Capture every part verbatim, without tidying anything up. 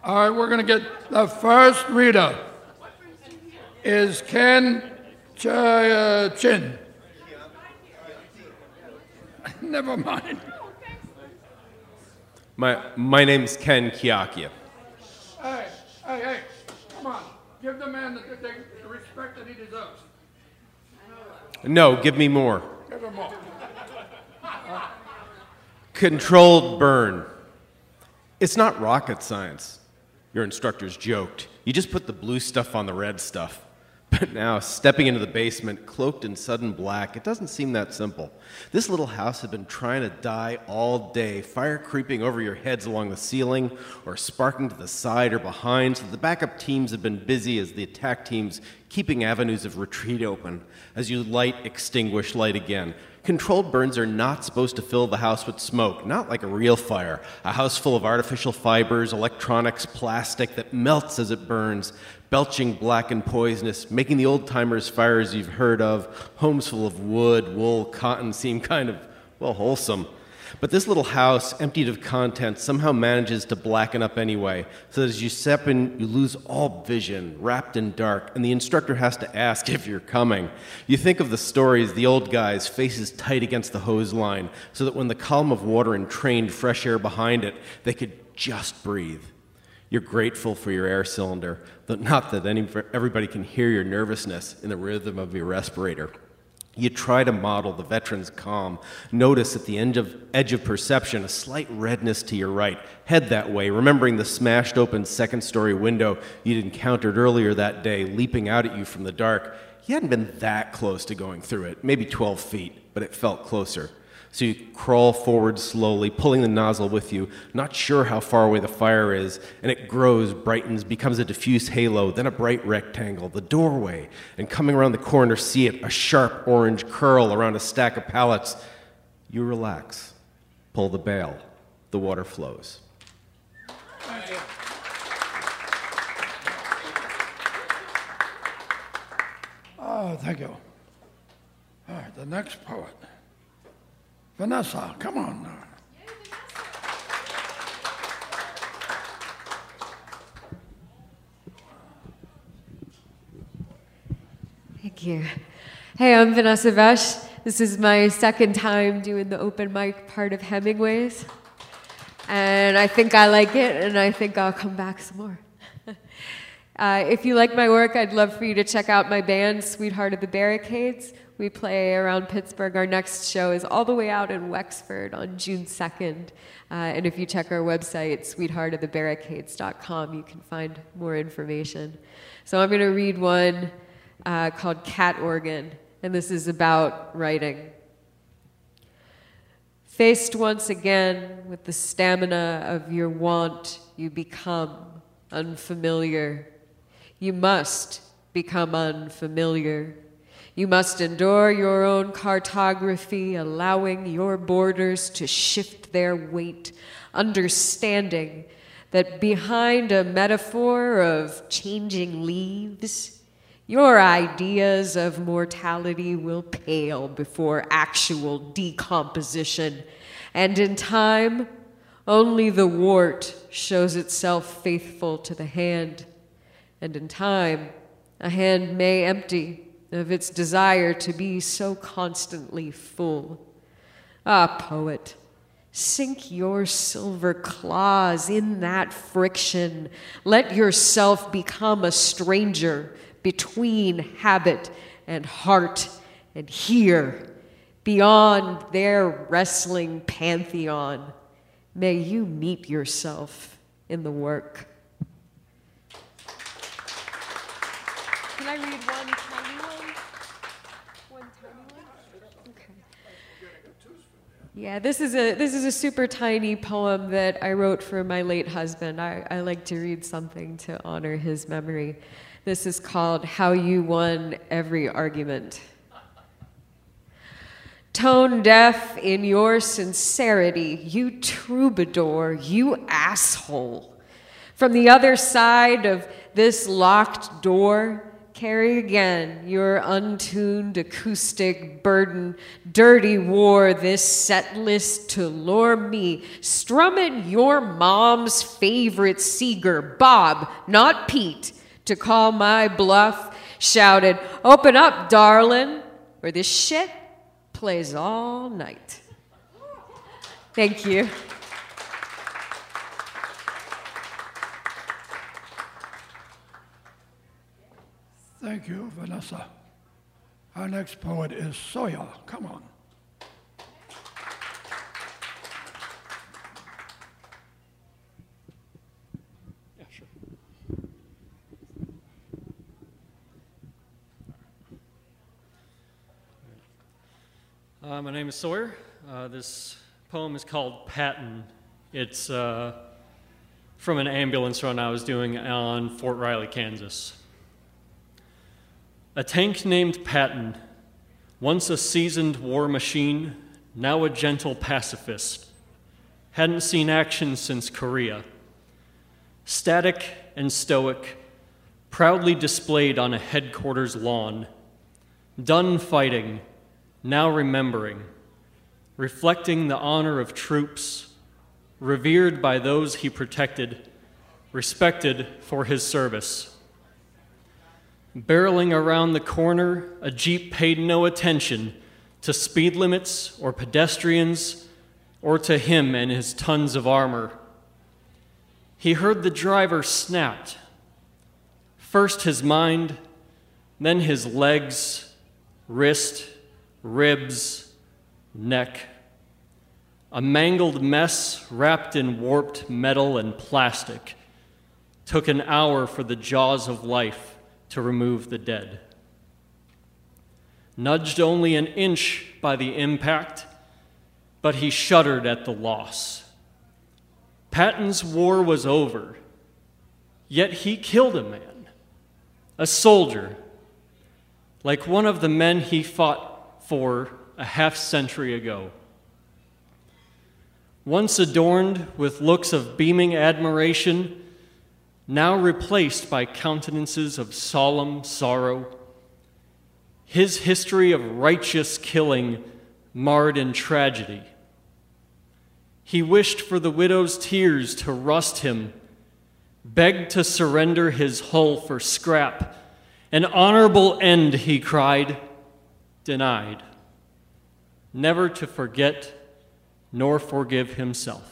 All right, we're going to get the first reader is Ken Ch- uh, Chin. Never mind. My, my name's Ken Kiakia. Hey, hey, hey, come on. Give the man the, the, the respect that he deserves. No, give me more. Give him more. Uh, Controlled burn. It's not rocket science. Your instructors joked. You just put the blue stuff on the red stuff. But now, stepping into the basement, cloaked in sudden black, it doesn't seem that simple. This little house had been trying to die all day, fire creeping over your heads along the ceiling, or sparking to the side or behind, so the backup teams had been busy as the attack teams keeping avenues of retreat open. As you light, extinguish, light again. Controlled burns are not supposed to fill the house with smoke, not like a real fire. A house full of artificial fibers, electronics, plastic that melts as it burns, belching black and poisonous, making the old-timers' fires you've heard of, homes full of wood, wool, cotton, seem kind of, well, wholesome. But this little house, emptied of content, somehow manages to blacken up anyway, so that as you step in, you lose all vision, wrapped in dark, and the instructor has to ask if you're coming. You think of the stories, the old guys, faces tight against the hose line, so that when the column of water entrained fresh air behind it, they could just breathe. You're grateful for your air cylinder, though not that any, everybody can hear your nervousness in the rhythm of your respirator. You try to model the veteran's calm. Notice at the edge of, edge of perception a slight redness to your right. Head that way, remembering the smashed open second-story window you'd encountered earlier that day, leaping out at you from the dark. You hadn't been that close to going through it, maybe twelve feet, but it felt closer. So you crawl forward slowly, pulling the nozzle with you, not sure how far away the fire is, and it grows, brightens, becomes a diffuse halo, then a bright rectangle, the doorway, and coming around the corner, see it, a sharp orange curl around a stack of pallets. You relax, pull the bail, the water flows. Oh, thank you. All right, the next poet. Vanessa, come on now. Thank you. Hey, I'm Vanessa Vesh. This is my second time doing the open mic part of Hemingway's. And I think I like it, and I think I'll come back some more. uh, if you like my work, I'd love for you to check out my band, Sweetheart of the Barricades. We play around Pittsburgh. Our next show is all the way out in Wexford on June second. Uh, and if you check our website, sweetheart of the barricades dot com, you can find more information. So I'm going to read one uh, called Cat Organ, and this is about writing. Faced once again with the stamina of your want, you become unfamiliar. You must become unfamiliar. You must endure your own cartography, allowing your borders to shift their weight, understanding that behind a metaphor of changing leaves, your ideas of mortality will pale before actual decomposition, and in time, only the wart shows itself faithful to the hand, and in time, a hand may empty of its desire to be so constantly full. Ah, poet, sink your silver claws in that friction. Let yourself become a stranger between habit and heart, and here, beyond their wrestling pantheon, may you meet yourself in the work. Can I read one tiny one? One tiny one? Okay. Yeah, this is a this is a super tiny poem that I wrote for my late husband. I, I like to read something to honor his memory. This is called How You Won Every Argument. Tone deaf in your sincerity, you troubadour, you asshole. From the other side of this locked door carry again your untuned acoustic burden. Dirty war this set list to lure me. Strumming your mom's favorite Seeger, Bob, not Pete, to call my bluff. Shouted, open up, darling, or this shit plays all night. Thank you. Thank you, Vanessa. Our next poet is Sawyer. Come on. Yeah, sure. Uh, my name is Sawyer. Uh, this poem is called Patton. It's uh, from an ambulance run I was doing on Fort Riley, Kansas. A tank named Patton, once a seasoned war machine, now a gentle pacifist, hadn't seen action since Korea. Static and stoic, proudly displayed on a headquarters lawn, done fighting, now remembering, reflecting the honor of troops, revered by those he protected, respected for his service. Barreling around the corner, a Jeep paid no attention to speed limits or pedestrians or to him and his tons of armor. He heard the driver snapped, first his mind, then his legs, wrist, ribs, neck. A mangled mess wrapped in warped metal and plastic. Took an hour for the jaws of life to remove the dead. Nudged only an inch by the impact, but he shuddered at the loss. Patton's war was over, yet he killed a man, a soldier, like one of the men he fought for a half century ago. Once adorned with looks of beaming admiration, now replaced by countenances of solemn sorrow, his history of righteous killing marred in tragedy. He wished for the widow's tears to rust him, begged to surrender his hull for scrap. An honorable end, he cried, denied, never to forget nor forgive himself.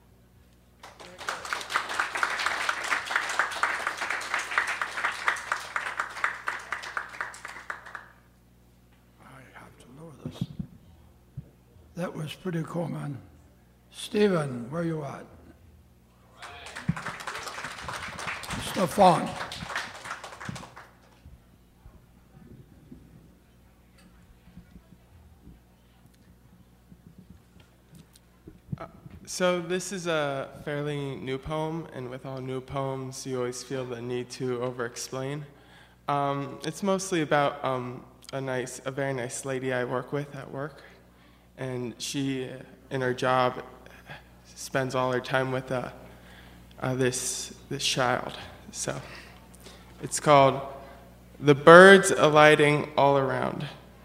That was pretty cool, man. Stephen, where you at? Stefan. Uh, so this is a fairly new poem, and with all new poems, you always feel the need to over-explain. Um, it's mostly about um, a nice, a very nice lady I work with at work. And she, in her job, spends all her time with uh, uh, this, this child. So it's called The Birds Alighting All Around.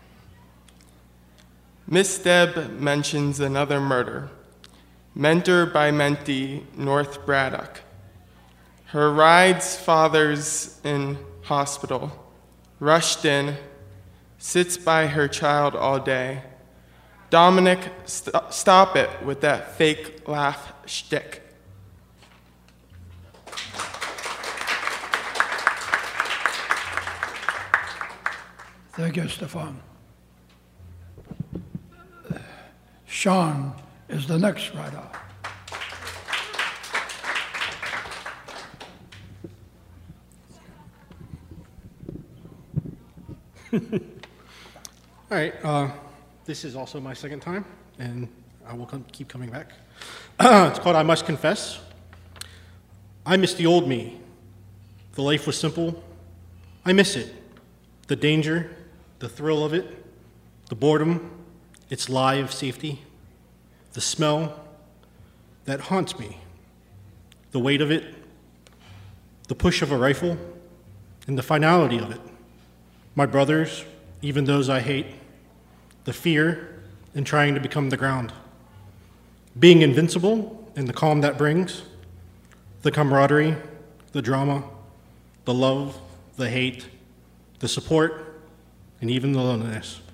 Miss Deb mentions another murder. Mentor by mentee, North Braddock. Her ride's father's in hospital. Rushed in, sits by her child all day. Dominic, st- stop it with that fake laugh shtick. Thank you, Stefan. Sean is the next writer. All right. Uh, this is also my second time, and I will come, keep coming back. It's called I Must Confess. I miss the old me. The life was simple. I miss it. The danger, the thrill of it, the boredom, its lie of safety, the smell that haunts me, the weight of it, the push of a rifle, and the finality of it, my brothers, even those I hate, the fear in trying to become the ground, being invincible in the calm that brings, the camaraderie, the drama, the love, the hate, the support, and even the loneliness.